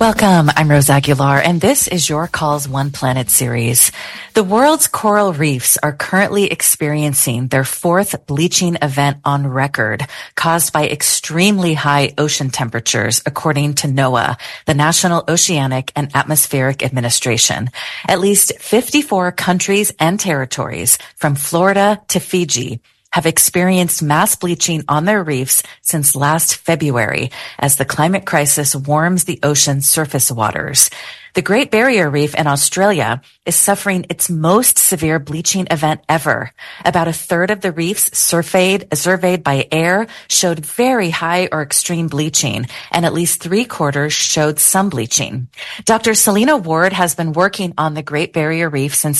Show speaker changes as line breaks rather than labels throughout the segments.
Welcome, I'm Rose Aguilar, and this is Your Calls One Planet series. The world's coral reefs are currently experiencing their fourth bleaching event on record, caused by extremely high ocean temperatures, according to NOAA, the National Oceanic and Atmospheric Administration. At least 54 countries and territories, from Florida to Fiji, have experienced mass bleaching on their reefs since last February as the climate crisis warms the ocean's surface waters. The Great Barrier Reef in Australia is suffering its most severe bleaching event ever. About a third of the reefs surveyed by AIR showed very high or extreme bleaching, and at least 3/4 showed some bleaching. Dr. Selena Ward has been working on the Great Barrier Reef since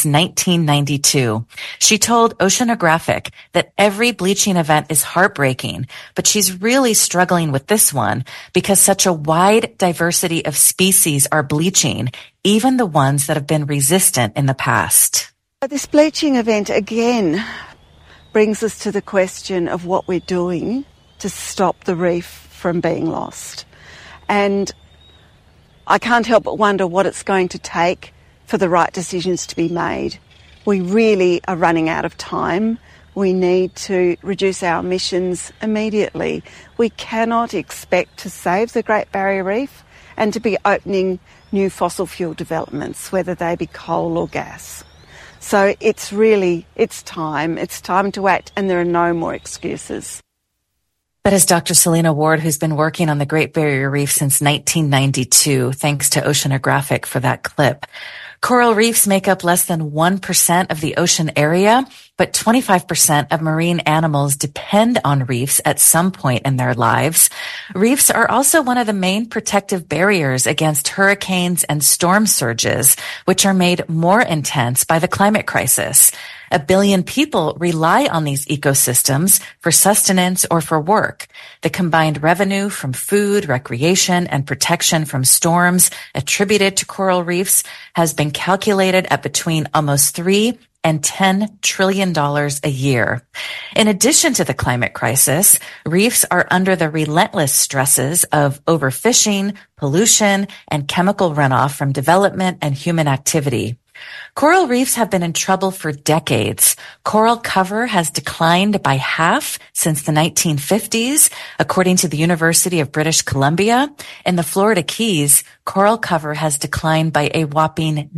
1992. She told Oceanographic that every bleaching event is heartbreaking, but she's really struggling with this one because such a wide diversity of species are bleaching, even the ones that have been resistant in the past.
This bleaching event again brings us to the question of what we're doing to stop the reef from being lost. And I can't help but wonder what it's going to take for the right decisions to be made. We really are running out of time. We need to reduce our emissions immediately. We cannot expect to save the Great Barrier Reef and to be opening new fossil fuel developments, whether they be coal or gas. So it's time to act, and there are no more excuses.
That is Dr. Selena Ward, who's been working on the Great Barrier Reef since 1992. Thanks to Oceanographic for that clip. Coral reefs make up less than 1% of the ocean area, but 25% of marine animals depend on reefs at some point in their lives. Reefs are also one of the main protective barriers against hurricanes and storm surges, which are made more intense by the climate crisis. 1 billion people rely on these ecosystems for sustenance or for work. The combined revenue from food, recreation, and protection from storms attributed to coral reefs has been calculated at between almost $3 and $10 trillion a year. In addition to the climate crisis, reefs are under the relentless stresses of overfishing, pollution, and chemical runoff from development and human activity. Coral reefs have been in trouble for decades. Coral cover has declined by half since the 1950s, according to the University of British Columbia. In the Florida Keys, coral cover has declined by a whopping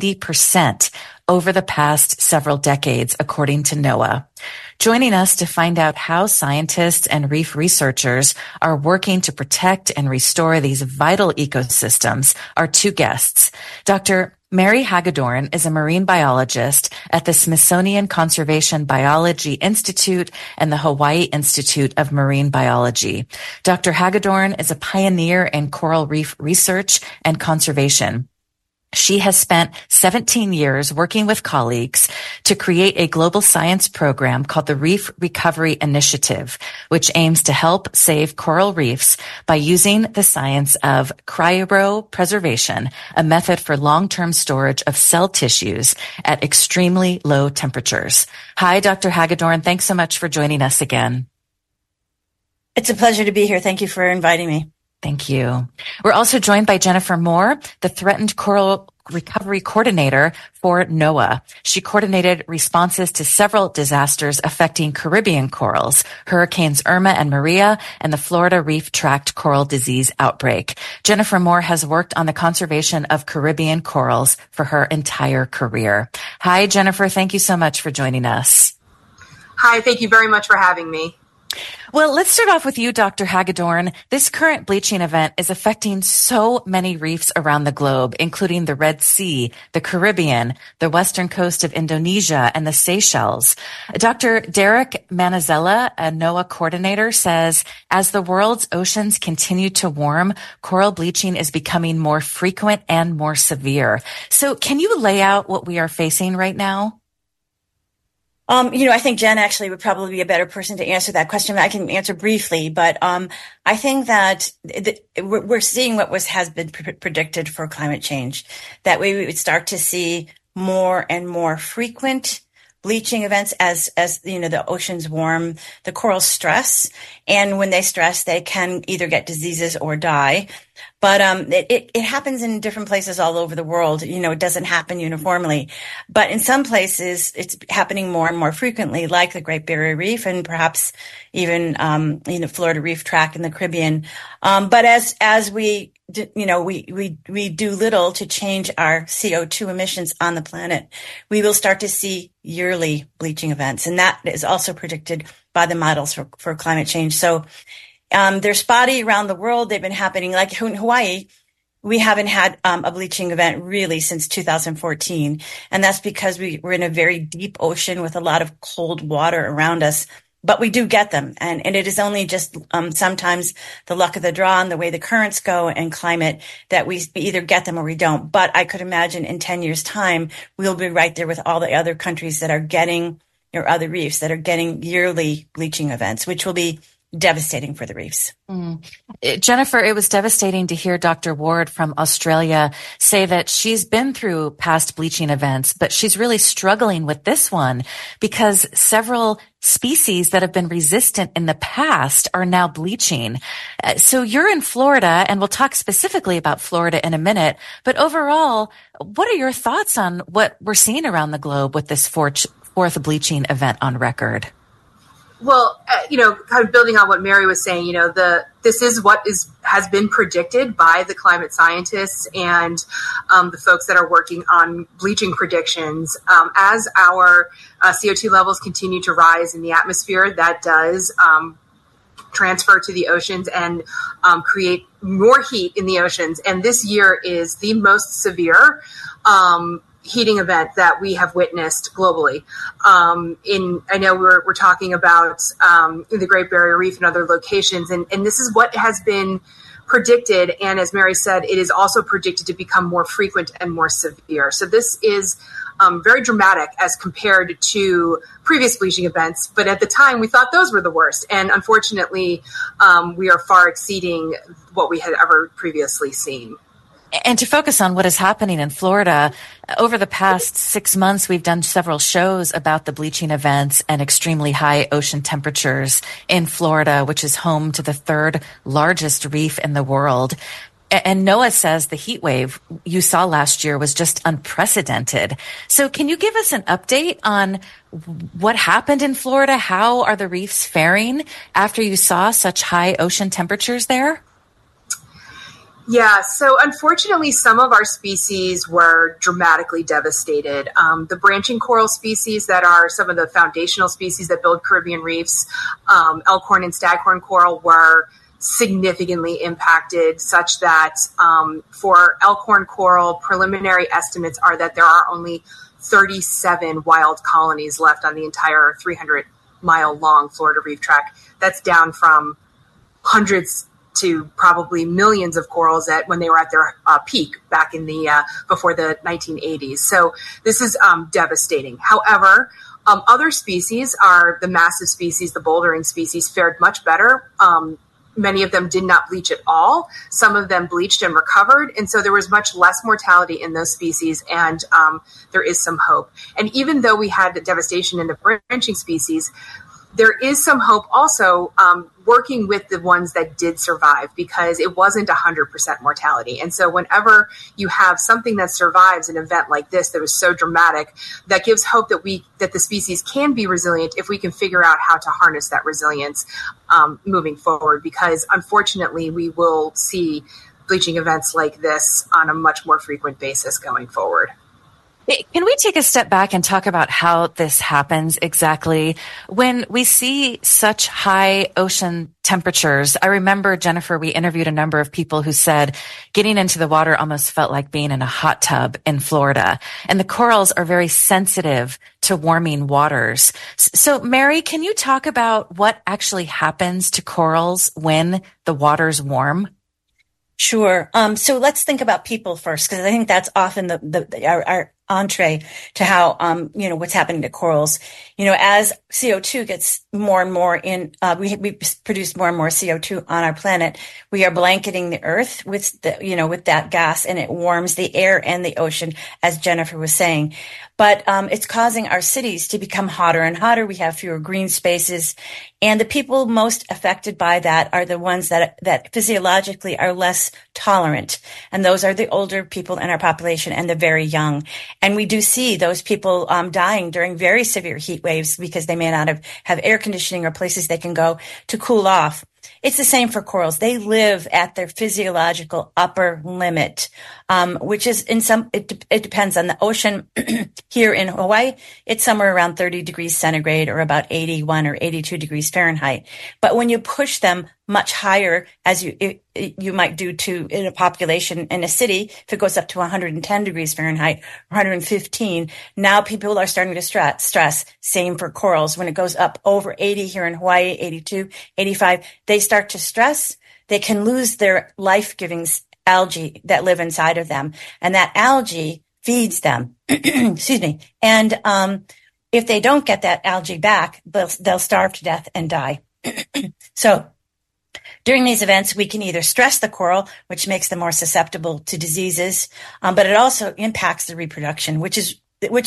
90% over the past several decades, according to NOAA. Joining us to find out how scientists and reef researchers are working to protect and restore these vital ecosystems are two guests. Dr. Mary Hagedorn is a marine biologist at the Smithsonian Conservation Biology Institute and the Hawaii Institute of Marine Biology. Dr. Hagedorn is a pioneer in coral reef research and conservation. She has spent 17 years working with colleagues to create a global science program called the Reef Recovery Initiative, which aims to help save coral reefs by using the science of cryopreservation, a method for long-term storage of cell tissues at extremely low temperatures. Hi, Dr. Hagedorn. Thanks so much for joining us again.
It's a pleasure to be here. Thank you for inviting me.
Thank you. We're also joined by Jennifer Moore, the Threatened Coral Recovery Coordinator for NOAA. She coordinated responses to several disasters affecting Caribbean corals, Hurricanes Irma and Maria, and the Florida Reef Tract Coral Disease outbreak. Jennifer Moore has worked on the conservation of Caribbean corals for her entire career. Hi, Jennifer. Thank you so much for joining us.
Hi, thank you very much for having me.
Well, let's start off with you, Dr. Hagedorn. This current bleaching event is affecting so many reefs around the globe, including the Red Sea, the Caribbean, the western coast of Indonesia, and the Seychelles. Dr. Derek Manazella, a NOAA coordinator, says, as the world's oceans continue to warm, coral bleaching is becoming more frequent and more severe. So can you lay out what we are facing right now?
I think Jen actually would probably be a better person to answer that question. I can answer briefly, but I think that we're seeing what has been predicted for climate change, that we would start to see more and more frequent bleaching events as the oceans warm, the corals stress. And when they stress, they can either get diseases or die. But it happens in different places all over the world. It doesn't happen uniformly. But in some places, it's happening more and more frequently, like the Great Barrier Reef and perhaps even, Florida Reef Tract in the Caribbean. But as we do little to change our CO2 emissions on the planet, we will start to see yearly bleaching events. And that is also predicted by the models for climate change. So they're spotty around the world. They've been happening, like in Hawaii. We haven't had a bleaching event really since 2014. And that's because we're in a very deep ocean with a lot of cold water around us. But we do get them. And it is only just sometimes the luck of the draw and the way the currents go and climate that we either get them or we don't. But I could imagine in 10 years' time, we'll be right there with all the other countries that are getting, or other reefs that are getting yearly bleaching events, which will be devastating for the reefs.
Jennifer, it was devastating to hear Dr. Ward from Australia say that she's been through past bleaching events, but she's really struggling with this one because several species that have been resistant in the past are now bleaching. So you're in Florida, and we'll talk specifically about Florida in a minute, but overall, what are your thoughts on what we're seeing around the globe with this fourth bleaching event on record?
Well, kind of building on what Mary was saying, this is what has been predicted by the climate scientists and the folks that are working on bleaching predictions. As our CO2 levels continue to rise in the atmosphere, that does transfer to the oceans and create more heat in the oceans. And this year is the most severe heating event that we have witnessed globally. I know we're talking about the Great Barrier Reef and other locations, and this is what has been predicted. And as Mary said, it is also predicted to become more frequent and more severe. So this is very dramatic as compared to previous bleaching events. But at the time, we thought those were the worst. And unfortunately, we are far exceeding what we had ever previously seen.
And to focus on what is happening in Florida, over the past 6 months, we've done several shows about the bleaching events and extremely high ocean temperatures in Florida, which is home to the third largest reef in the world. And NOAA says the heat wave you saw last year was just unprecedented. So can you give us an update on what happened in Florida? How are the reefs faring after you saw such high ocean temperatures there?
Yeah, so unfortunately, some of our species were dramatically devastated. The branching coral species that are some of the foundational species that build Caribbean reefs, elkhorn and staghorn coral, were significantly impacted, such that for elkhorn coral, preliminary estimates are that there are only 37 wild colonies left on the entire 300-mile-long Florida Reef Tract. That's down from hundreds to probably millions of corals when they were at their peak back in the before the 1980s. So this is devastating. However, other species are the massive species, the bouldering species, fared much better. Many of them did not bleach at all. Some of them bleached and recovered. And so there was much less mortality in those species. And there is some hope. And even though we had the devastation in the branching species, there is some hope also working with the ones that did survive, because it wasn't 100% mortality. And so whenever you have something that survives an event like this that was so dramatic, that gives hope that the species can be resilient if we can figure out how to harness that resilience moving forward. Because unfortunately, we will see bleaching events like this on a much more frequent basis going forward.
Can we take a step back and talk about how this happens exactly? When we see such high ocean temperatures, I remember, Jennifer, we interviewed a number of people who said getting into the water almost felt like being in a hot tub in Florida. And the corals are very sensitive to warming waters. So, Mary, can you talk about what actually happens to corals when the water's warm?
Sure. So let's think about people first, because I think that's often entree to how, what's happening to corals. As CO2 gets more and more we produce more and more CO2 on our planet. We are blanketing the earth with with that gas, and it warms the air and the ocean, as Jennifer was saying. But it's causing our cities to become hotter and hotter. We have fewer green spaces. And the people most affected by that are the ones that physiologically are less tolerant. And those are the older people in our population and the very young. And we do see those people dying during very severe heat waves because they may not have air conditioning or places they can go to cool off. It's the same for corals. They live at their physiological upper limit, which is it depends on the ocean. Here in Hawaii, it's somewhere around 30 degrees centigrade or about 81 or 82 degrees Fahrenheit. But when you push them much higher, as you might do in a population in a city, if it goes up to 110 degrees Fahrenheit, 115, now people are starting to stress. Same for corals. When it goes up over 80 here in Hawaii, 82, 85, they start to stress. They can lose their life-giving algae that live inside of them. And that algae feeds them. Excuse me. And if they don't get that algae back, they'll starve to death and die. So during these events, we can either stress the coral, which makes them more susceptible to diseases, but it also impacts the reproduction, which is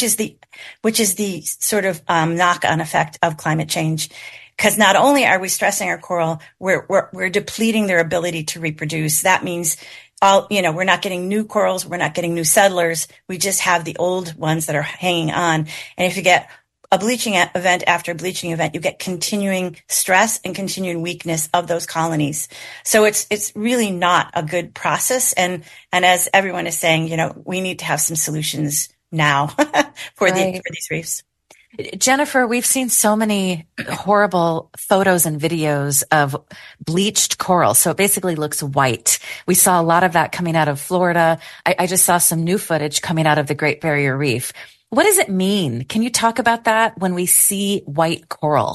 the sort of knock-on effect of climate change. Because not only are we stressing our coral, we're depleting their ability to reproduce. That means we're not getting new corals, we're not getting new settlers. We just have the old ones that are hanging on. And if you get a bleaching event after a bleaching event, you get continuing stress and continuing weakness of those colonies. So it's really not a good process. And as everyone is saying, we need to have some solutions now for these reefs.
Jennifer, we've seen so many horrible photos and videos of bleached coral. So it basically looks white. We saw a lot of that coming out of Florida. I just saw some new footage coming out of the Great Barrier Reef. What does it mean? Can you talk about that when we see white coral?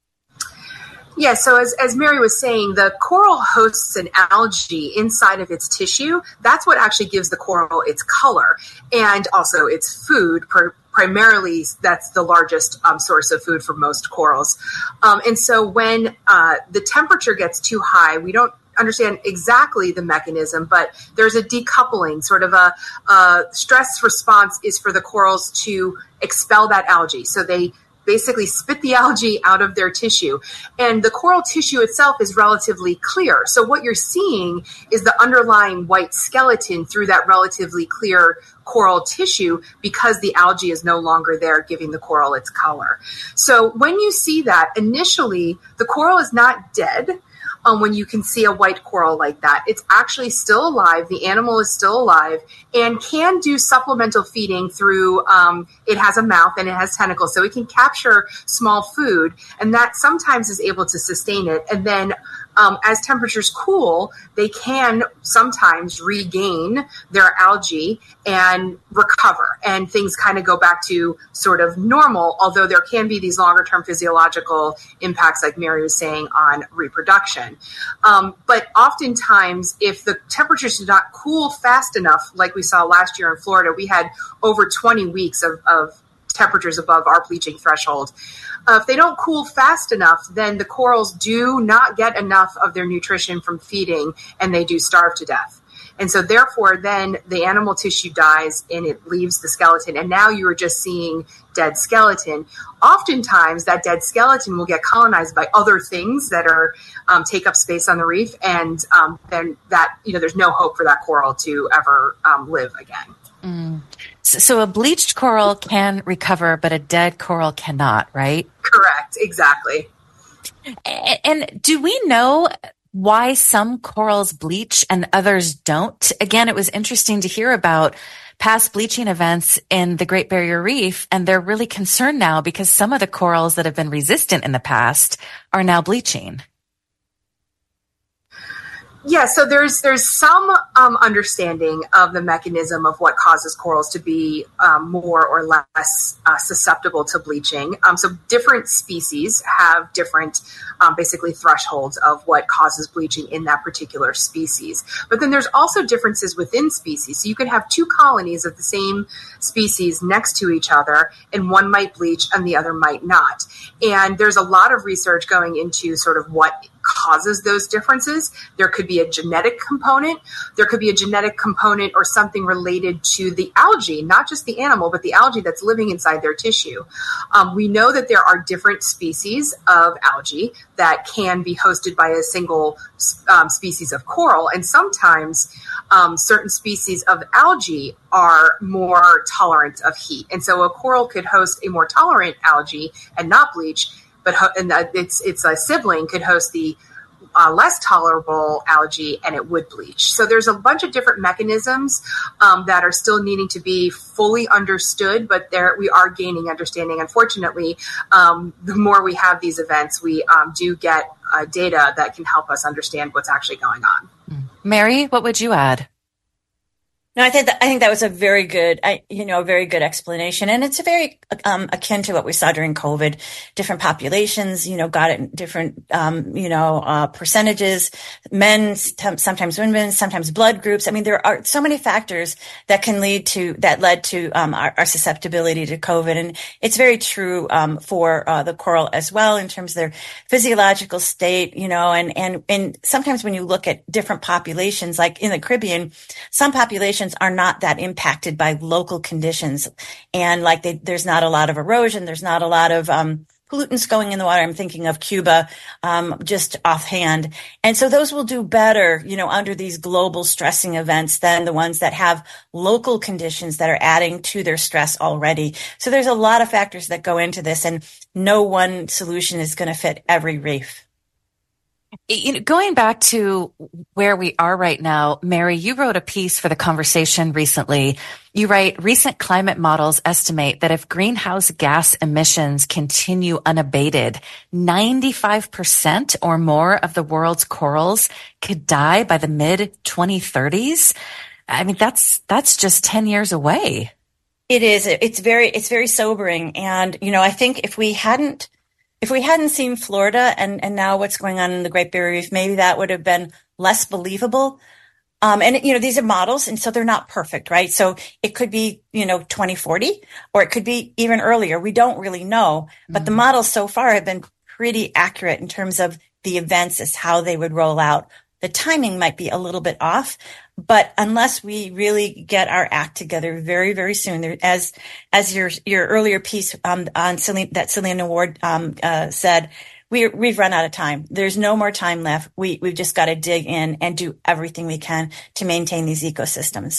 Yeah, so as Mary was saying, the coral hosts an algae inside of its tissue. That's what actually gives the coral its color and also its food. Primarily, that's the largest source of food for most corals. And so when the temperature gets too high, we don't understand exactly the mechanism, but there's a decoupling, sort of a stress response is for the corals to expel that algae. So they basically spit the algae out of their tissue. And the coral tissue itself is relatively clear. So what you're seeing is the underlying white skeleton through that relatively clear coral tissue because the algae is no longer there, giving the coral its color. So when you see that, initially, the coral is not dead. When you can see a white coral like that, it's actually still alive. The animal is still alive and can do supplemental feeding through, it has a mouth and it has tentacles, so it can capture small food, and that sometimes is able to sustain it. And then as temperatures cool, they can sometimes regain their algae and recover, and things kind of go back to sort of normal, although there can be these longer term physiological impacts, like Mary was saying, on reproduction. But oftentimes, if the temperatures do not cool fast enough, like we saw last year in Florida, we had over 20 weeks of temperatures above our bleaching threshold. If they don't cool fast enough, then the corals do not get enough of their nutrition from feeding, and they do starve to death. And so therefore, then the animal tissue dies and it leaves the skeleton. And now you are just seeing dead skeleton. Oftentimes, that dead skeleton will get colonized by other things that are take up space on the reef. And then that, there's no hope for that coral to ever live again.
Mm. So a bleached coral can recover, but a dead coral cannot, right?
Correct. Exactly.
And do we know why some corals bleach and others don't? Again, it was interesting to hear about past bleaching events in the Great Barrier Reef, and they're really concerned now because some of the corals that have been resistant in the past are now bleaching.
Yeah, so there's some understanding of the mechanism of what causes corals to be more or less susceptible to bleaching. So different species have different basically thresholds of what causes bleaching in that particular species. But then there's also differences within species. So you could have two colonies of the same species next to each other, and one might bleach and the other might not. And there's a lot of research going into sort of what causes those differences. There could be a genetic component. There could be a genetic component or something related to the algae, not just the animal, but the algae that's living inside their tissue. We know that there are different species of algae that can be hosted by a single species of coral. And sometimes certain species of algae are more tolerant of heat. And so a coral could host a more tolerant algae and not bleach, but its a sibling could host the less tolerable algae and it would bleach. So there's a bunch of different mechanisms that are still needing to be fully understood, but we are gaining understanding. Unfortunately, the more we have these events, we do get data that can help us understand what's actually going on.
Mary, what would you add?
No, I think that was a very good, very good explanation, and it's very akin to what we saw during COVID. Different populations, got it in different, percentages. Men, sometimes women, sometimes blood groups. I mean, there are so many factors that led to our susceptibility to COVID, and it's very true for the coral as well in terms of their physiological state. And sometimes when you look at different populations, like in the Caribbean, some populations are not that impacted by local conditions. And there's not a lot of erosion. There's not a lot of pollutants going in the water. I'm thinking of Cuba, just offhand. And so those will do better, under these global stressing events than the ones that have local conditions that are adding to their stress already. So there's a lot of factors that go into this, and no one solution is going to fit every reef.
Going back to where we are right now, Mary, you wrote a piece for The Conversation recently. You write, recent climate models estimate that if greenhouse gas emissions continue unabated, 95% or more of the world's corals could die by the mid-2030s. I mean, that's just 10 years away.
It is. It's very sobering. And, I think if we hadn't seen Florida and now what's going on in the Great Barrier Reef, maybe that would have been less believable. And these are models, and so they're not perfect, right? So it could be, 2040, or it could be even earlier. We don't really know, but the models so far have been pretty accurate in terms of the events as how they would roll out. The timing might be a little bit off, but unless we really get our act together very, very soon, as your earlier piece on Selena Ward said, we've run out of time. There's no more time left. We've just got to dig in and do everything we can to maintain these ecosystems.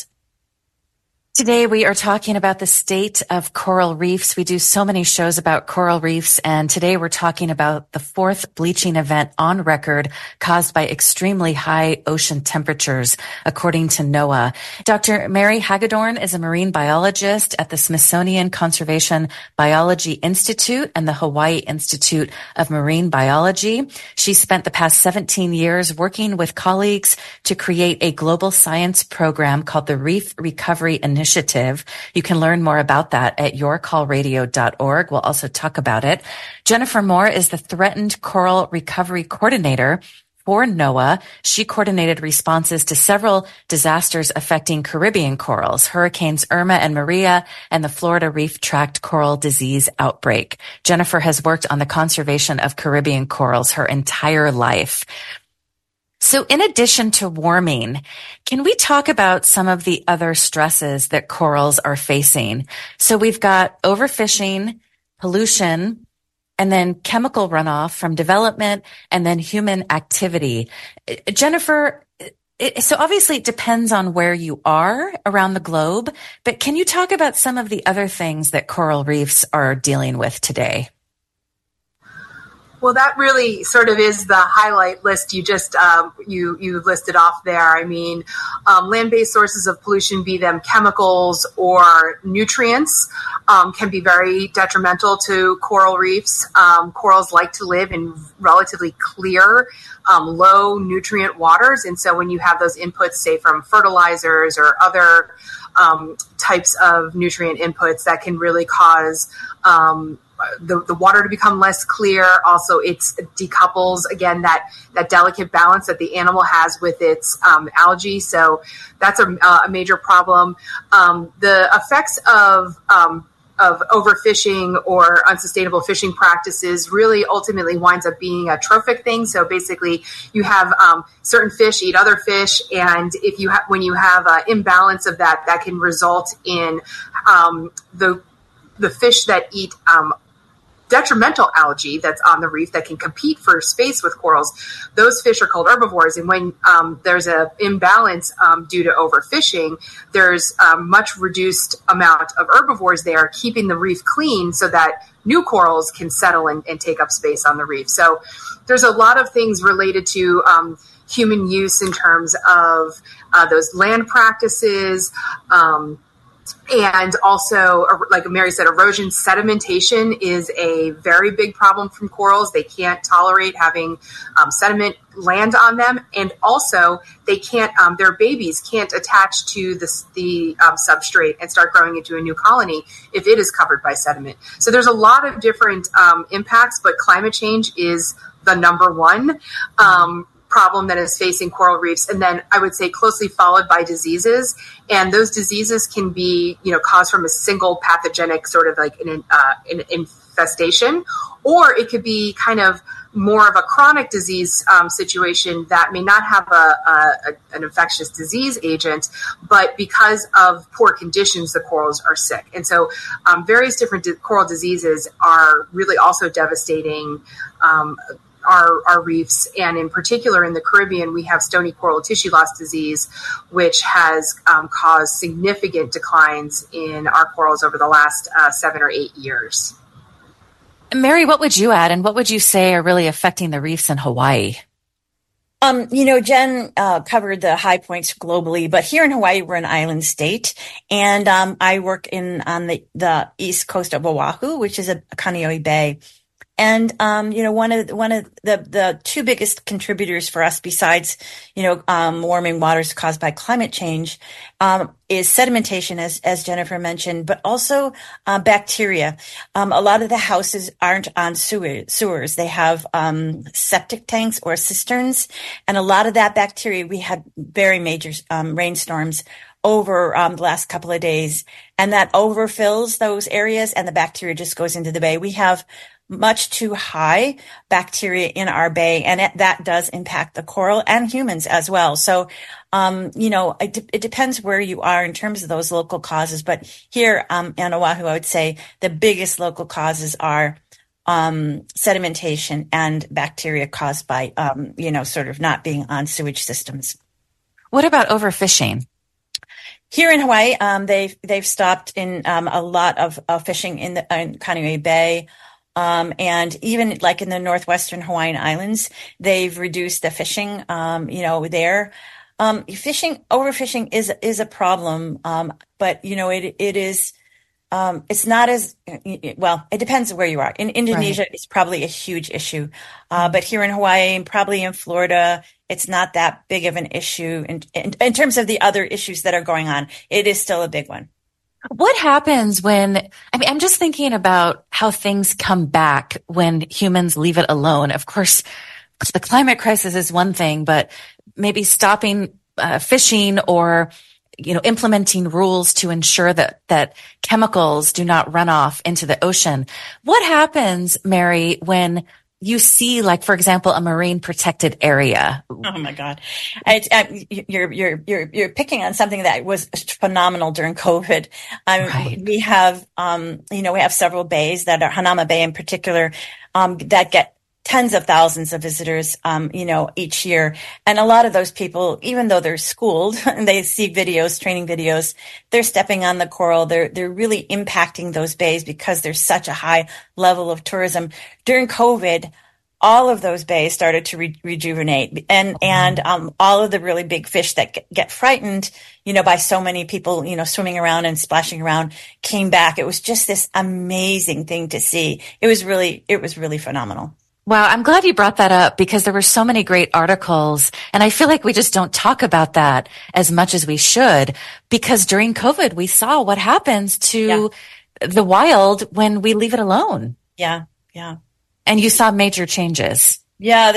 Today we are talking about the state of coral reefs. We do so many shows about coral reefs, and today we're talking about the fourth bleaching event on record caused by extremely high ocean temperatures, according to NOAA. Dr. Mary Hagedorn is a marine biologist at the Smithsonian Conservation Biology Institute and the Hawaii Institute of Marine Biology. She spent the past 17 years working with colleagues to create a global science program called the Reef Recovery Initiative. You can learn more about that at yourcallradio.org. We'll also talk about it. Jennifer Moore is the Threatened Coral Recovery Coordinator for NOAA. She coordinated responses to several disasters affecting Caribbean corals, Hurricanes Irma and Maria, and the Florida Reef Tract Coral Disease outbreak. Jennifer has worked on the conservation of Caribbean corals her entire life. So in addition to warming, can we talk about some of the other stresses that corals are facing? So we've got overfishing, pollution, and then chemical runoff from development, and then human activity. Jennifer, so obviously it depends on where you are around the globe, but can you talk about some of the other things that coral reefs are dealing with today?
Well, that really sort of is the highlight list you just you listed off there. I mean, land-based sources of pollution, be them chemicals or nutrients, can be very detrimental to coral reefs. Corals like to live in relatively clear, low nutrient waters, and so when you have those inputs, say from fertilizers or other types of nutrient inputs, that can really cause the water to become less clear. Also, it decouples, again, that delicate balance that the animal has with its algae. So that's a major problem. The effects of overfishing or unsustainable fishing practices really ultimately winds up being a trophic thing. So basically, you have certain fish eat other fish, and when you have an imbalance of that, that can result in the fish that eat detrimental algae that's on the reef that can compete for space with corals. Those fish are called herbivores, and when there's an imbalance due to overfishing, there's a much reduced amount of herbivores there, keeping the reef clean so that new corals can settle and take up space on the reef. So there's a lot of things related to human use in terms of those land practices, and also, like Mary said, erosion sedimentation is a very big problem from corals. They can't tolerate having sediment land on them. And also, they can't, their babies can't attach to the substrate and start growing into a new colony if it is covered by sediment. So there's a lot of different impacts, but climate change is the number one problem that is facing coral reefs, and then I would say closely followed by diseases. And those diseases can be, caused from a single pathogenic sort of like an infestation, or it could be kind of more of a chronic disease situation that may not have an infectious disease agent, but because of poor conditions, the corals are sick. And so various different coral diseases are really also devastating our reefs, and in particular in the Caribbean, we have stony coral tissue loss disease, which has caused significant declines in our corals over the last 7 or 8 years.
Mary, what would you add, and what would you say are really affecting the reefs in Hawaii?
Jen covered the high points globally, but here in Hawaii, we're an island state, and I work on the east coast of Oahu, which is a Kaneohe Bay. And, one of the two biggest contributors for us besides, warming waters caused by climate change, is sedimentation, as Jennifer mentioned, but also, bacteria. A lot of the houses aren't on sewers. They have, septic tanks or cisterns. And a lot of that bacteria, we had very major, rainstorms over, the last couple of days, and that overfills those areas and the bacteria just goes into the bay. We have much too high bacteria in our bay, and that does impact the coral and humans as well. So, it depends where you are in terms of those local causes. But here in Oahu, I would say the biggest local causes are sedimentation and bacteria caused by, sort of not being on sewage systems.
What about overfishing?
Here in Hawaii, they've stopped in a lot of fishing in Kaneohe Bay. And even like in the northwestern Hawaiian Islands, they've reduced the fishing, there. Overfishing is a problem. But, it is, it's not as, well, it depends where you are. In Indonesia, right, It's probably a huge issue. But here in Hawaii and probably in Florida, it's not that big of an issue. In terms of the other issues that are going on, it is still a big one.
What happens I'm just thinking about how things come back when humans leave it alone. Of course, the climate crisis is one thing, but maybe stopping fishing or, implementing rules to ensure that chemicals do not run off into the ocean. What happens, Mary, when you see, like, for example, a marine protected area?
Oh my God. You're picking on something that was phenomenal during COVID.
Right.
We have, we have several bays that are Hanauma Bay in particular, that get tens of thousands of visitors, each year. And a lot of those people, even though they're schooled and they see videos, training videos, they're stepping on the coral. They're really impacting those bays because there's such a high level of tourism. During COVID, all of those bays started to rejuvenate, and all of the really big fish that get frightened, by so many people, swimming around and splashing around, came back. It was just this amazing thing to see. It was really phenomenal.
Wow, I'm glad you brought that up because there were so many great articles, and I feel like we just don't talk about that as much as we should, because during COVID we saw what happens to the wild when we leave it alone.
Yeah.
And you saw major changes.
Yeah,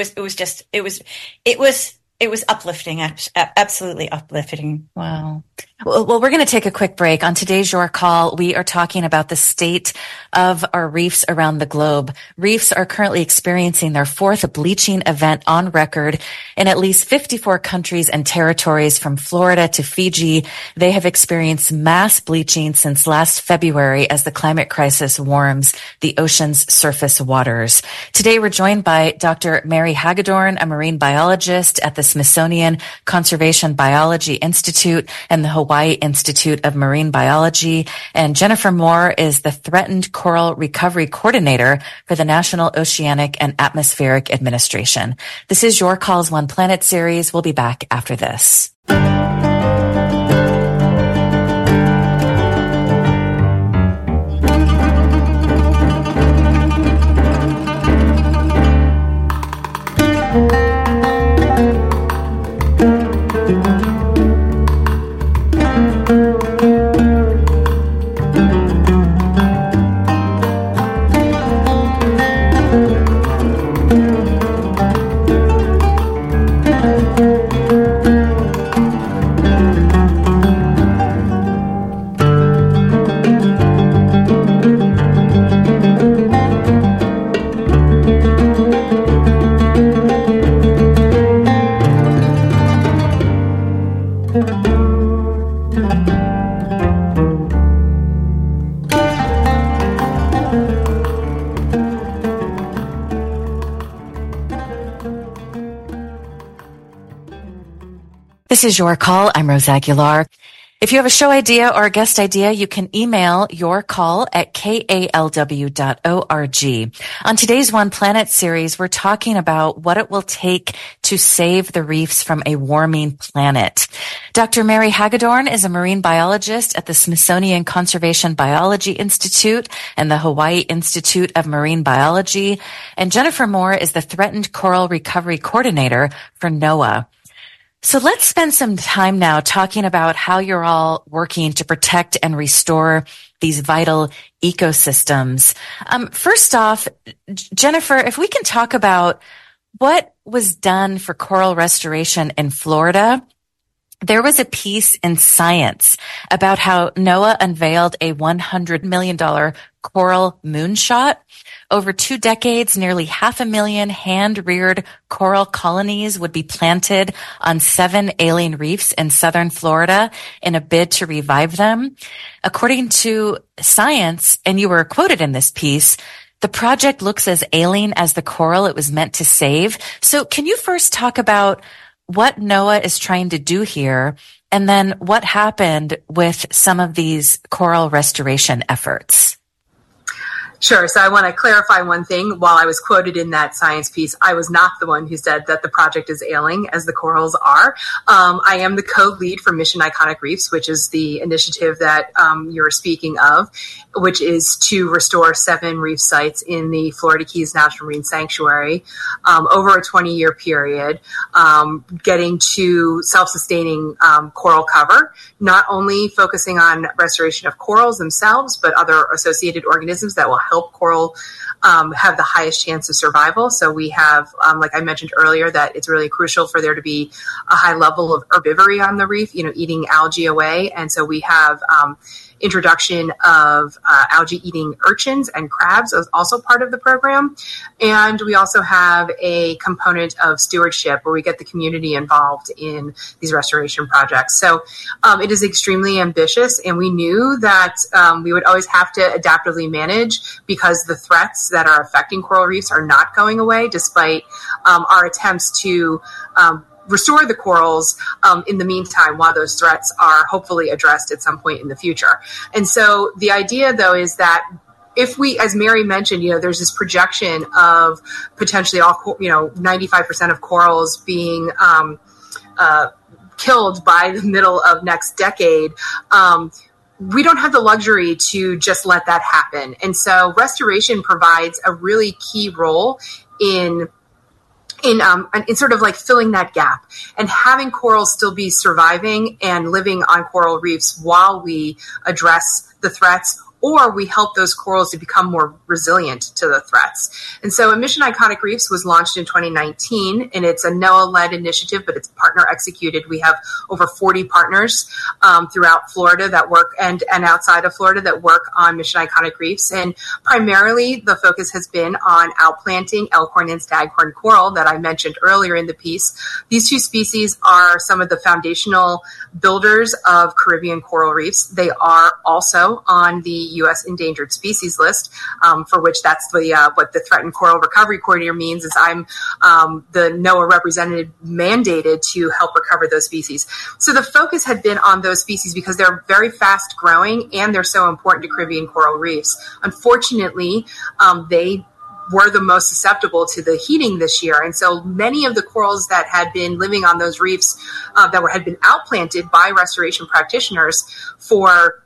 it was uplifting, absolutely uplifting.
Wow. Well, we're going to take a quick break. On today's Your Call, we are talking about the state of our reefs around the globe. Reefs are currently experiencing their fourth bleaching event on record in at least 54 countries and territories from Florida to Fiji. They have experienced mass bleaching since last February as the climate crisis warms the ocean's surface waters. Today, we're joined by Dr. Mary Hagedorn, a marine biologist at the Smithsonian Conservation Biology Institute and the Hawaii Institute of Marine Biology. And Jennifer Moore is the Threatened Coral Recovery Coordinator for the National Oceanic and Atmospheric Administration. This is Your Call's One Planet series. We'll be back after this. This is Your Call. I'm Rose Aguilar. If you have a show idea or a guest idea, you can email your call at kalw.org. On today's One Planet series, we're talking about what it will take to save the reefs from a warming planet. Dr. Mary Hagedorn is a marine biologist at the Smithsonian Conservation Biology Institute and the Hawaii Institute of Marine Biology. And Jennifer Moore is the Threatened Coral Recovery Coordinator for NOAA. So let's spend some time now talking about how you're all working to protect and restore these vital ecosystems. First off, Jennifer, if we can talk about what was done for coral restoration in Florida. There was a piece in Science about how NOAA unveiled a $100 million coral moonshot. Over 2 decades, nearly 500,000 hand-reared coral colonies would be planted on 7 ailing reefs in southern Florida in a bid to revive them. According to Science, and you were quoted in this piece, the project looks as ailing as the coral it was meant to save. So can you first talk about what NOAA is trying to do here, and then what happened with some of these coral restoration efforts?
Sure. So I want to clarify one thing. While I was quoted in that Science piece, I was not the one who said that the project is ailing as the corals are. I am the co-lead for Mission Iconic Reefs, which is the initiative that you were speaking of, which is to restore 7 reef sites in the Florida Keys National Marine Sanctuary over a 20-year period, getting to self-sustaining coral cover, not only focusing on restoration of corals themselves, but other associated organisms that will help coral have the highest chance of survival. So we have, like I mentioned earlier, that it's really crucial for there to be a high level of herbivory on the reef, eating algae away. And so we have introduction of algae-eating urchins and crabs is also part of the program. And we also have a component of stewardship where we get the community involved in these restoration projects. So it is extremely ambitious, and we knew that we would always have to adaptively manage because the threats that are affecting coral reefs are not going away, despite our attempts to restore the corals in the meantime while those threats are hopefully addressed at some point in the future. And so the idea, though, is that if we, as Mary mentioned, there's this projection of potentially all, 95% of corals being killed by the middle of next decade. We don't have the luxury to just let that happen. And so restoration provides a really key role in sort of like filling that gap and having corals still be surviving and living on coral reefs while we address the threats, or we help those corals to become more resilient to the threats. And so Mission Iconic Reefs was launched in 2019, and it's a NOAA-led initiative, but it's partner executed. We have over 40 partners throughout Florida that work and outside of Florida that work on Mission Iconic Reefs. And primarily the focus has been on outplanting elkhorn and staghorn coral that I mentioned earlier in the piece. These two species are some of the foundational builders of Caribbean coral reefs. They are also on the U.S. endangered species list, for which that's what the Threatened Coral Recovery Coordinator means, is I'm the NOAA representative mandated to help recover those species. So the focus had been on those species because they're very fast growing and they're so important to Caribbean coral reefs. Unfortunately, they were the most susceptible to the heating this year. And so many of the corals that had been living on those reefs had been outplanted by restoration practitioners for,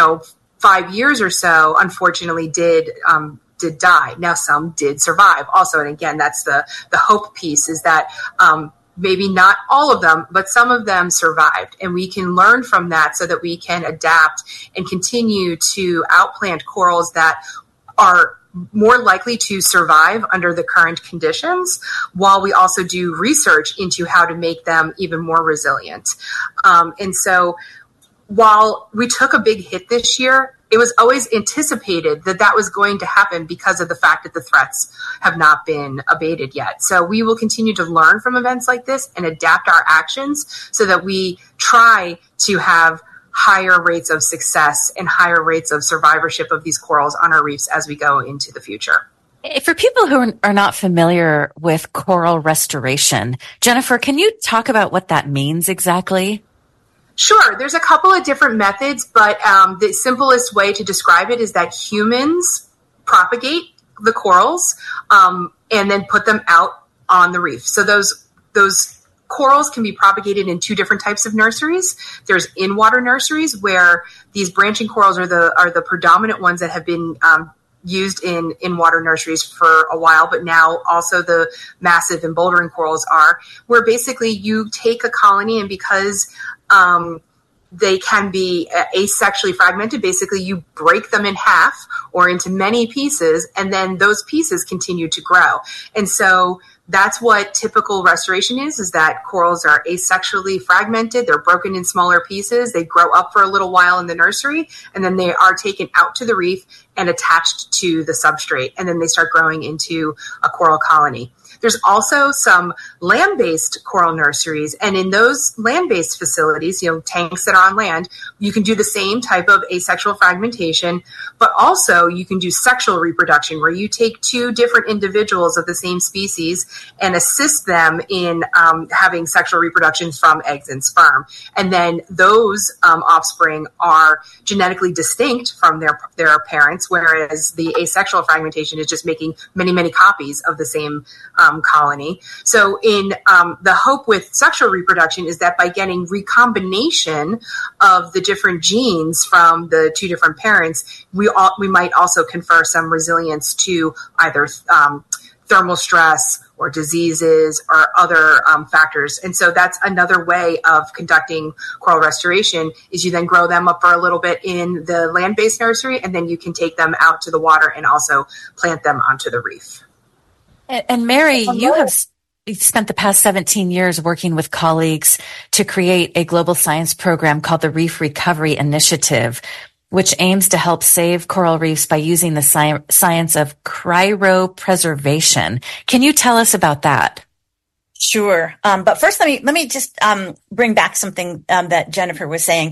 5 years or so, unfortunately did die. Now, some did survive also. And again, that's the hope piece, is that maybe not all of them, but some of them survived. And we can learn from that so that we can adapt and continue to outplant corals that are more likely to survive under the current conditions, while we also do research into how to make them even more resilient. And so while we took a big hit this year, it was always anticipated that was going to happen because of the fact that the threats have not been abated yet. So we will continue to learn from events like this and adapt our actions so that we try to have higher rates of success and higher rates of survivorship of these corals on our reefs as we go into the future.
For people who are not familiar with coral restoration, Jennifer, can you talk about what that means exactly?
Sure. There's a couple of different methods, but the simplest way to describe it is that humans propagate the corals and then put them out on the reef. So those corals can be propagated in two different types of nurseries. There's in-water nurseries, where these branching corals are the predominant ones that have been used in water nurseries for a while, but now also the massive and bouldering corals are, where basically you take a colony, and because they can be asexually fragmented, basically you break them in half or into many pieces, and then those pieces continue to grow. And so that's what typical restoration is that corals are asexually fragmented. They're broken in smaller pieces. They grow up for a little while in the nursery, and then they are taken out to the reef and attached to the substrate, and then they start growing into a coral colony. There's also some land-based coral nurseries, and in those land-based facilities, tanks that are on land, you can do the same type of asexual fragmentation, but also you can do sexual reproduction, where you take two different individuals of the same species and assist them in having sexual reproduction from eggs and sperm. And then those offspring are genetically distinct from their parents, whereas the asexual fragmentation is just making many, many copies of the same colony. So in the hope with sexual reproduction is that by getting recombination of the different genes from the two different parents, we might also confer some resilience to either thermal stress or diseases or other factors. And so that's another way of conducting coral restoration, is you then grow them up for a little bit in the land-based nursery, and then you can take them out to the water and also plant them onto the reef.
And Mary, you have spent the past 17 years working with colleagues to create a global science program called the Reef Recovery Initiative, which aims to help save coral reefs by using the science of cryopreservation. Can you tell us about that?
Sure. But first, let me just bring back something that Jennifer was saying.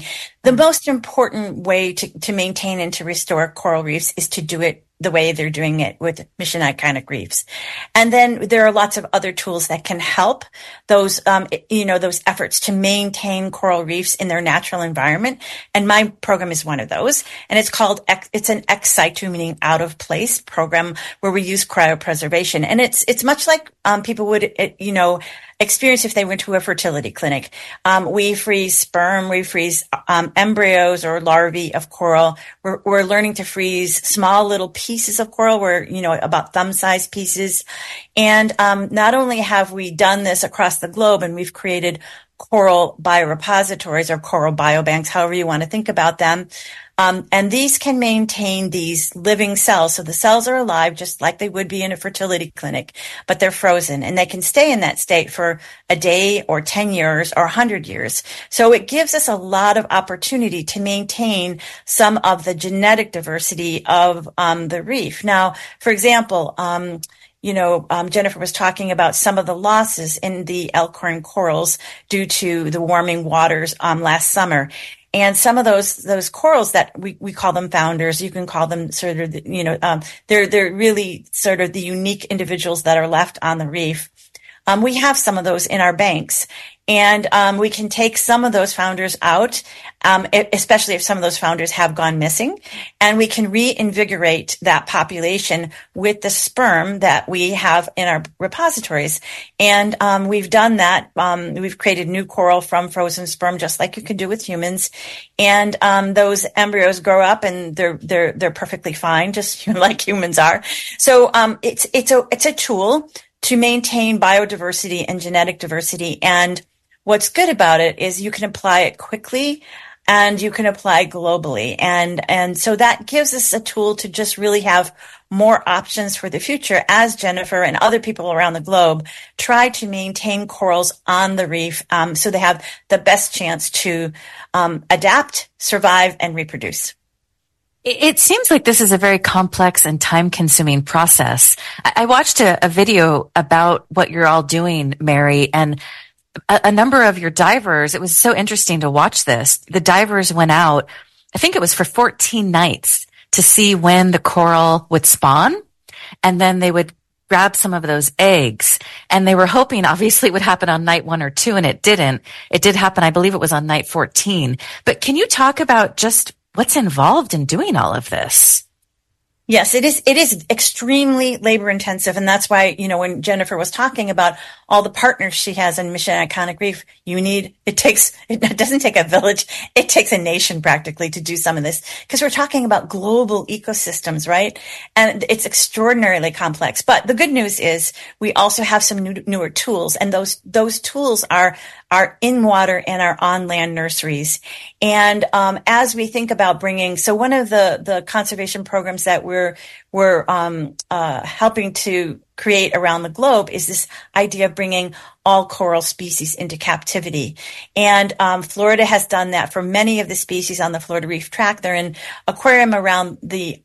The most important way to maintain and to restore coral reefs is to do it the way they're doing it with Mission Iconic Reefs. And then there are lots of other tools that can help those, those efforts to maintain coral reefs in their natural environment. And my program is one of those. And it's an ex situ, meaning out of place program where we use cryopreservation. And it's much like, people would, experience if they went to a fertility clinic. We freeze sperm, we freeze embryos or larvae of coral. We're learning to freeze small little pieces of coral. We're, about thumb-sized pieces. And not only have we done this across the globe, and we've created coral biorepositories or coral biobanks, however you want to think about them. And these can maintain these living cells. So the cells are alive just like they would be in a fertility clinic, but they're frozen and they can stay in that state for a day or 10 years or 100 years. So it gives us a lot of opportunity to maintain some of the genetic diversity of the reef. Now, for example, Jennifer was talking about some of the losses in the Elkhorn corals due to the warming waters last summer. And some of those corals that we call them founders, you can call them sort of, they're really sort of the unique individuals that are left on the reef. We have some of those in our banks. And we can take some of those founders out, especially if some of those founders have gone missing, and we can reinvigorate that population with the sperm that we have in our repositories. And we've done that. We've created new coral from frozen sperm, just like you can do with humans. And those embryos grow up and they're perfectly fine, just like humans are. So it's a tool to maintain biodiversity and genetic diversity. And what's good about it is you can apply it quickly and you can apply globally. And so that gives us a tool to just really have more options for the future as Jennifer and other people around the globe try to maintain corals on the reef, so they have the best chance to adapt, survive, and reproduce.
It seems like this is a very complex and time-consuming process. I watched a video about what you're all doing, Mary, and a number of your divers, it was so interesting to watch this. The divers went out, I think it was for 14 nights, to see when the coral would spawn, and then they would grab some of those eggs. And they were hoping, obviously, it would happen on night 1 or 2, and it didn't. It did happen, I believe it was on night 14. But can you talk about just what's involved in doing all of this?
Yes, it is extremely labor intensive. And that's why, when Jennifer was talking about all the partners she has in Mission Iconic Reef, it doesn't take a village. It takes a nation practically to do some of this, because we're talking about global ecosystems, right? And it's extraordinarily complex. But the good news is we also have some newer tools, and those tools are in water and our on land nurseries. And as we think about so one of the conservation programs that we're helping to create around the globe is this idea of bringing all coral species into captivity. And Florida has done that for many of the species on the Florida Reef Tract. They're in aquarium around the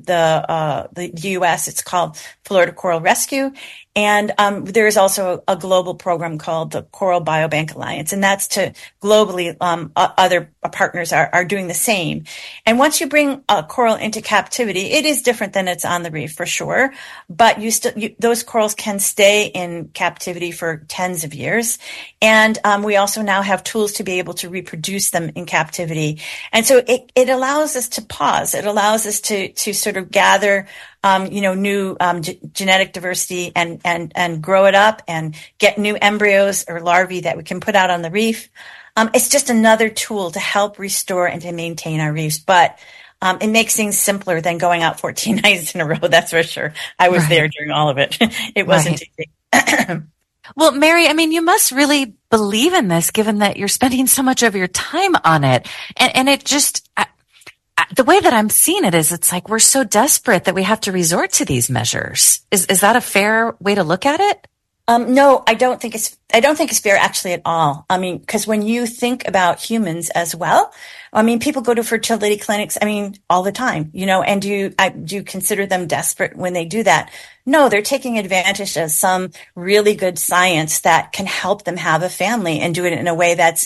U.S. It's called Florida Coral Rescue. And there is also a global program called the Coral Biobank Alliance, and that's to globally other partners are doing the same. And once you bring a coral into captivity, it is different than it's on the reef for sure, but those corals can stay in captivity for tens of years. And we also now have tools to be able to reproduce them in captivity. And so it allows us to pause. It allows us to sort of gather new genetic diversity and grow it up and get new embryos or larvae that we can put out on the reef. It's just another tool to help restore and to maintain our reefs. But it makes things simpler than going out 14 nights in a row, that's for sure. I was there during all of it. It wasn't easy.
Well, Mary, you must really believe in this, given that you're spending so much of your time on it. And it just... the way that I'm seeing it is it's like we're so desperate that we have to resort to these measures. Is that a fair way to look at it?
No, I don't think it's fair actually at all. Because when you think about humans as well, people go to fertility clinics, all the time, and do you consider them desperate when they do that? No, they're taking advantage of some really good science that can help them have a family and do it in a way that's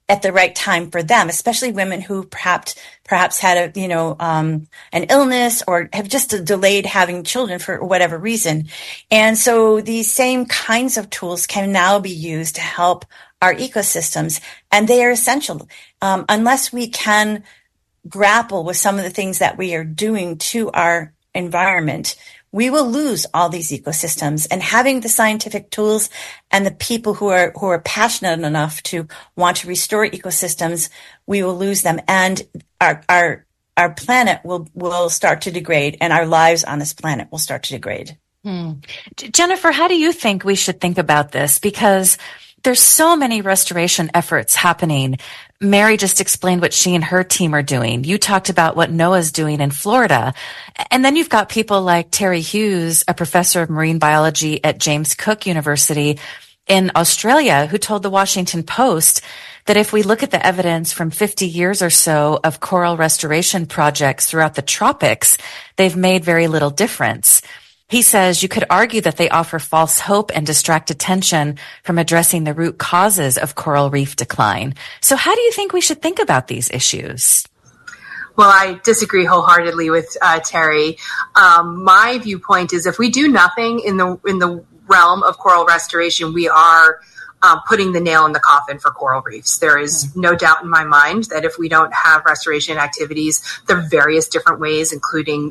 at the right time for them, especially women who perhaps had an illness or have just delayed having children for whatever reason. And so these same kinds of tools can now be used to help our ecosystems, and they are essential. Unless we can grapple with some of the things that we are doing to our environment, we will lose all these ecosystems. And having the scientific tools and the people who are passionate enough to want to restore ecosystems, we will lose them, and our planet will start to degrade, and our lives on this planet will start to degrade.
Jennifer, how do you think we should think about this? Because there's so many restoration efforts happening. Mary just explained what she and her team are doing. You talked about what NOAA's doing in Florida. And then you've got people like Terry Hughes, a professor of marine biology at James Cook University in Australia, who told the Washington Post that if we look at the evidence from 50 years or so of coral restoration projects throughout the tropics, they've made very little difference. He says you could argue that they offer false hope and distract attention from addressing the root causes of coral reef decline. So how do you think we should think about these issues?
Well, I disagree wholeheartedly with Terry. My viewpoint is if we do nothing in the realm of coral restoration, we are putting the nail in the coffin for coral reefs. There is no doubt in my mind that if we don't have restoration activities, there are various different ways, including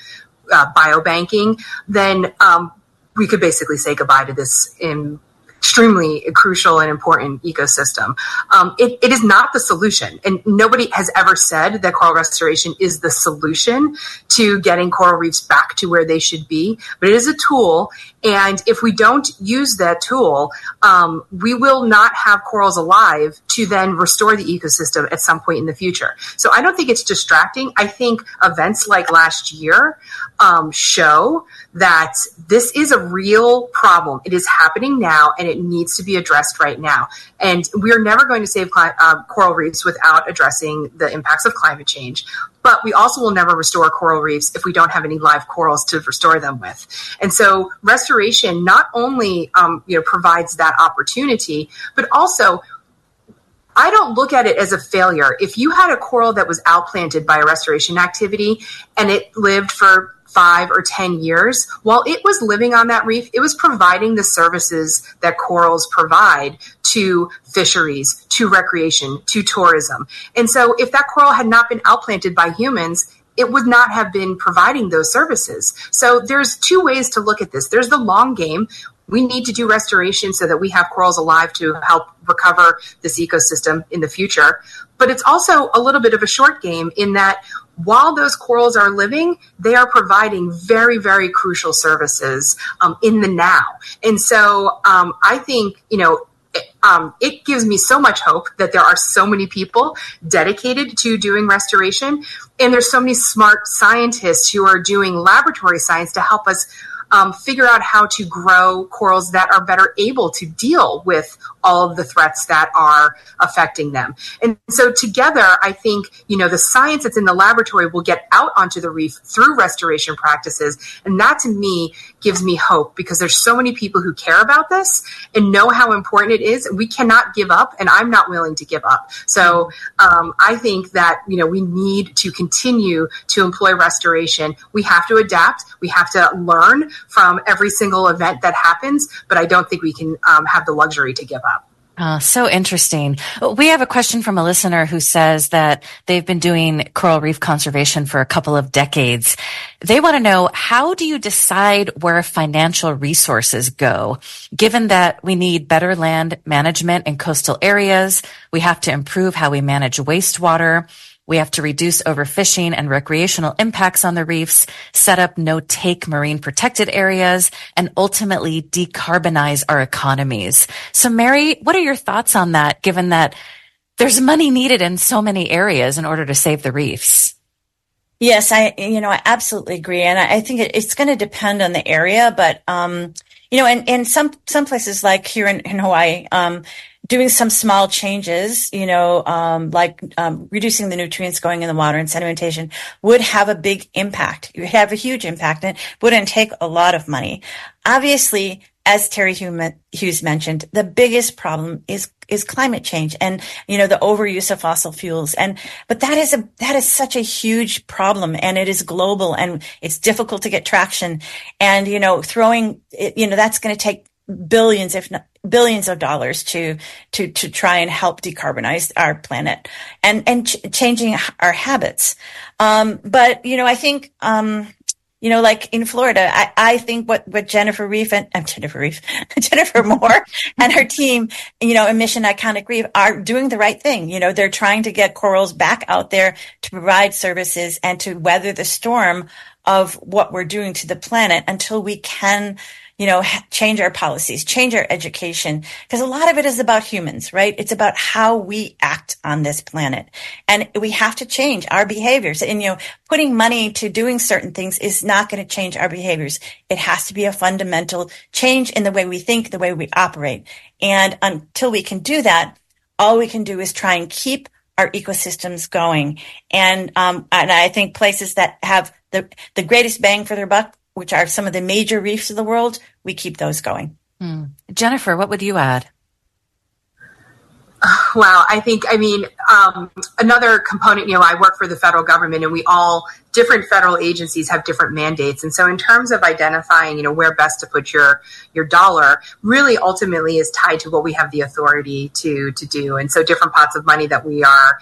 biobanking, then we could basically say goodbye to this extremely crucial and important ecosystem. It is not the solution, and nobody has ever said that coral restoration is the solution to getting coral reefs back to where they should be, but it is a tool, and if we don't use that tool, we will not have corals alive to then restore the ecosystem at some point in the future. So I don't think it's distracting. I think events like last year show that this is a real problem. It is happening now, and it needs to be addressed right now. And we are never going to save coral reefs without addressing the impacts of climate change. But we also will never restore coral reefs if we don't have any live corals to restore them with. And so restoration not only provides that opportunity, but also I don't look at it as a failure. If you had a coral that was outplanted by a restoration activity and it lived for 5 or 10 years, while it was living on that reef, it was providing the services that corals provide to fisheries, to recreation, to tourism. And so if that coral had not been outplanted by humans, it would not have been providing those services. So there's two ways to look at this. There's the long game. We need to do restoration so that we have corals alive to help recover this ecosystem in the future. But it's also a little bit of a short game in that while those corals are living, they are providing very, very crucial services in the now. And so I think, it gives me so much hope that there are so many people dedicated to doing restoration. And there's so many smart scientists who are doing laboratory science to help us figure out how to grow corals that are better able to deal with all of the threats that are affecting them. And so together, I think, the science that's in the laboratory will get out onto the reef through restoration practices. And that to me gives me hope because there's so many people who care about this and know how important it is. We cannot give up, and I'm not willing to give up. So I think that, we need to continue to employ restoration. We have to adapt. We have to learn from every single event that happens, but I don't think we can have the luxury to give up.
So interesting. We have a question from a listener who says that they've been doing coral reef conservation for a couple of decades. They want to know, how do you decide where financial resources go? Given that we need better land management in coastal areas, we have to improve how we manage wastewater, we have to reduce overfishing and recreational impacts on the reefs, set up no-take marine protected areas, and ultimately decarbonize our economies. So, Mary, what are your thoughts on that, given that there's money needed in so many areas in order to save the reefs?
Yes, I absolutely agree. And I think it's going to depend on the area, but, in some places like here in Hawaii, doing some small changes, like reducing the nutrients going in the water and sedimentation would have a big impact. It would have a huge impact and it wouldn't take a lot of money. Obviously, as Terry Hughes mentioned, the biggest problem is climate change and, the overuse of fossil fuels. But that is such a huge problem, and it is global, and it's difficult to get traction. And, that's going to take billions, if not billions of dollars to try and help decarbonize our planet and changing our habits. But, I think, like in Florida, I think what Jennifer Moore and her team, in Mission Iconic Reef are doing the right thing. They're trying to get corals back out there to provide services and to weather the storm of what we're doing to the planet until we can, change our policies, change our education, because a lot of it is about humans, right? It's about how we act on this planet. And we have to change our behaviors. And, putting money to doing certain things is not going to change our behaviors. It has to be a fundamental change in the way we think, the way we operate. And until we can do that, all we can do is try and keep our ecosystems going. And I think places that have the greatest bang for their buck, which are some of the major reefs of the world, we keep those going.
Jennifer, what would you add?
Wow, another component, I work for the federal government, and different federal agencies have different mandates. And so in terms of identifying, where best to put your dollar, really ultimately is tied to what we have the authority to do. And so different pots of money that we are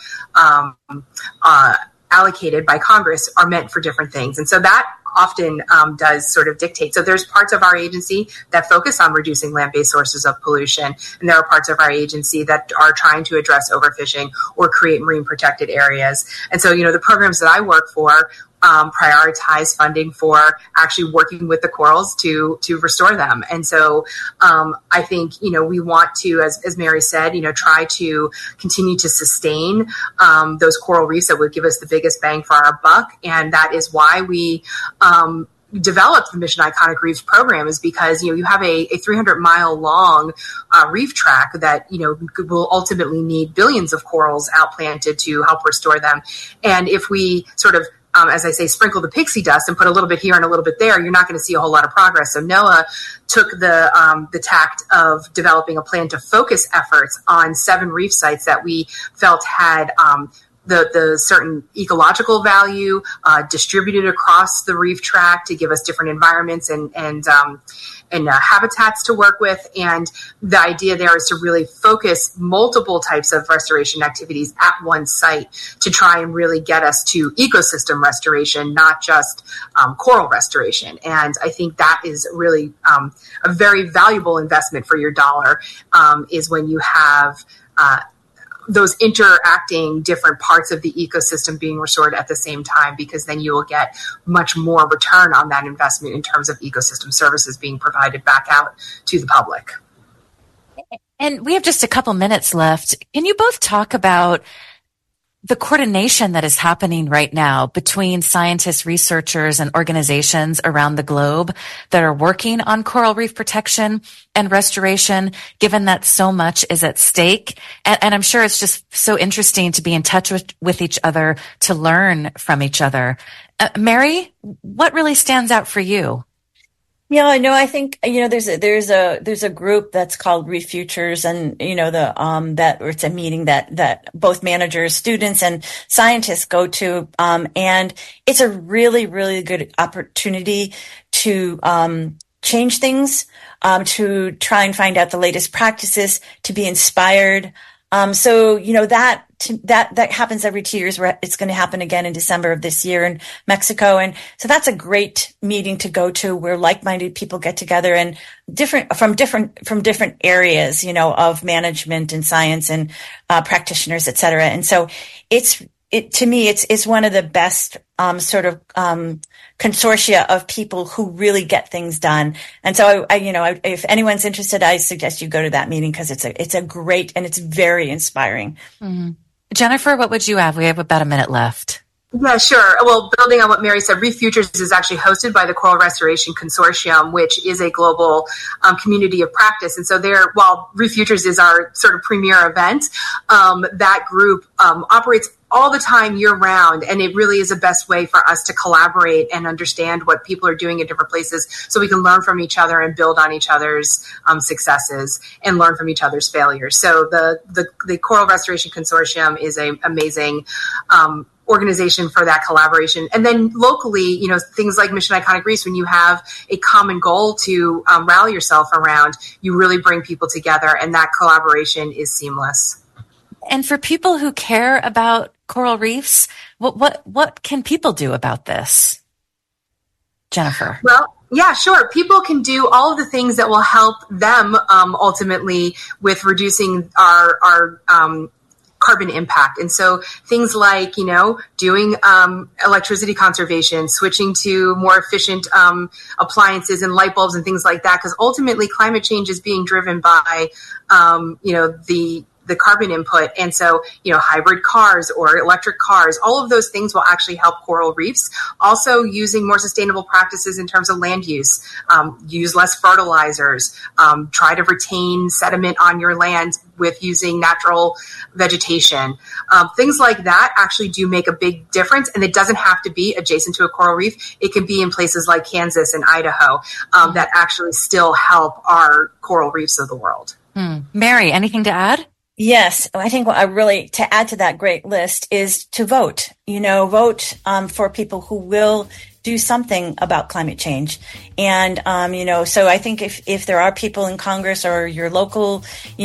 allocated by Congress are meant for different things. And so that often does sort of dictate. So there's parts of our agency that focus on reducing land-based sources of pollution, and there are parts of our agency that are trying to address overfishing or create marine protected areas. And so, the programs that I work for prioritize funding for actually working with the corals to restore them. And so I think, we want to, as Mary said, try to continue to sustain those coral reefs that would give us the biggest bang for our buck. And that is why we developed the Mission Iconic Reefs program, is because, you have a 300-mile long reef track that, will ultimately need billions of corals outplanted to help restore them. And if we sort of as I say, sprinkle the pixie dust and put a little bit here and a little bit there, you're not going to see a whole lot of progress. So NOAA took the tact of developing a plan to focus efforts on 7 reef sites that we felt had the certain ecological value distributed across the reef track to give us different environments and habitats to work with. And the idea there is to really focus multiple types of restoration activities at one site to try and really get us to ecosystem restoration, not just coral restoration. And I think that is really a very valuable investment for your dollar, is when you have those interacting different parts of the ecosystem being restored at the same time, because then you will get much more return on that investment in terms of ecosystem services being provided back out to the public.
And we have just a couple minutes left. Can you both talk about the coordination that is happening right now between scientists, researchers, and organizations around the globe that are working on coral reef protection and restoration, given that so much is at stake? And I'm sure it's just so interesting to be in touch with each other, to learn from each other. Mary, what really stands out for you?
Yeah, I know. I think, there's a group that's called Reef Futures, and, it's a meeting that both managers, students, and scientists go to. And it's a really, really good opportunity to, change things, to try and find out the latest practices, to be inspired. So, that happens every 2 years, where it's going to happen again in December of this year in Mexico. And so that's a great meeting to go to, where like-minded people get together and from different areas, of management and science and, practitioners, et cetera. And so to me, it's one of the best, consortia of people who really get things done. And so if anyone's interested, I suggest you go to that meeting, because it's a great, and it's very inspiring.
Mm-hmm. Jennifer, what would you add? We have about a minute left.
Yeah, sure. Well, building on what Mary said, Reef Futures is actually hosted by the Coral Restoration Consortium, which is a global community of practice. And so while Reef Futures is our sort of premier event, that group operates all the time, year round. And it really is the best way for us to collaborate and understand what people are doing in different places so we can learn from each other and build on each other's successes and learn from each other's failures. So the Coral Restoration Consortium is an amazing organization for that collaboration. And then locally, things like Mission Iconic Reefs, when you have a common goal to rally yourself around, you really bring people together, and that collaboration is seamless.
And for people who care about coral reefs, what can people do about this? Jennifer.
Well, yeah, sure. People can do all of the things that will help them ultimately with reducing our carbon impact. And so things like, doing electricity conservation, switching to more efficient appliances and light bulbs and things like that, because ultimately climate change is being driven by, the carbon input. And so, hybrid cars or electric cars, all of those things will actually help coral reefs. Also using more sustainable practices in terms of land use, use less fertilizers, try to retain sediment on your land with using natural vegetation. Things like that actually do make a big difference. And it doesn't have to be adjacent to a coral reef. It can be in places like Kansas and Idaho that actually still help our coral reefs of the world.
Mary, anything to add?
Yes, I think what I really, to add to that great list is to vote, vote for people who will do something about climate change. And, so I think if there are people in Congress or your local,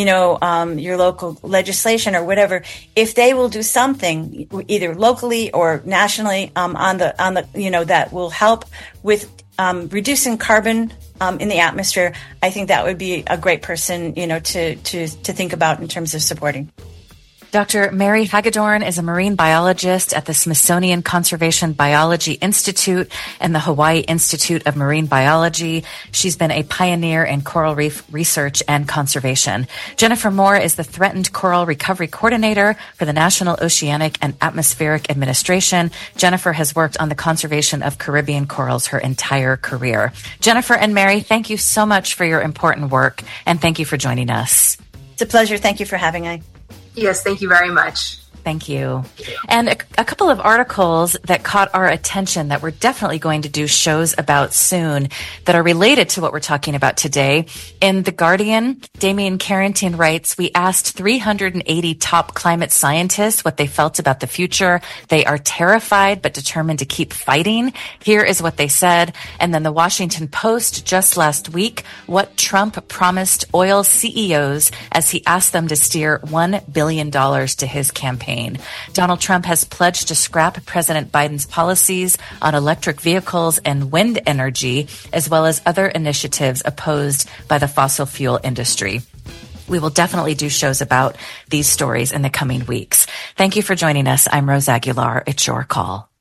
your local legislation or whatever, if they will do something either locally or nationally, on the, that will help with, reducing carbon in the atmosphere, I think that would be a great person, to think about in terms of supporting.
Dr. Mary Hagedorn is a marine biologist at the Smithsonian Conservation Biology Institute and the Hawaii Institute of Marine Biology. She's been a pioneer in coral reef research and conservation. Jennifer Moore is the Threatened Coral Recovery Coordinator for the National Oceanic and Atmospheric Administration. Jennifer has worked on the conservation of Caribbean corals her entire career. Jennifer and Mary, thank you so much for your important work, and thank you for joining us.
It's a pleasure. Thank you for having me.
Yes, thank you very much.
Thank you. And a couple of articles that caught our attention that we're definitely going to do shows about soon that are related to what we're talking about today. In The Guardian, Damian Carrington writes, we asked 380 top climate scientists what they felt about the future. They are terrified but determined to keep fighting. Here is what they said. And then The Washington Post just last week, what Trump promised oil CEOs as he asked them to steer $1 billion to his campaign. Donald Trump has pledged to scrap President Biden's policies on electric vehicles and wind energy, as well as other initiatives opposed by the fossil fuel industry. We will definitely do shows about these stories in the coming weeks. Thank you for joining us. I'm Rose Aguilar. It's your call.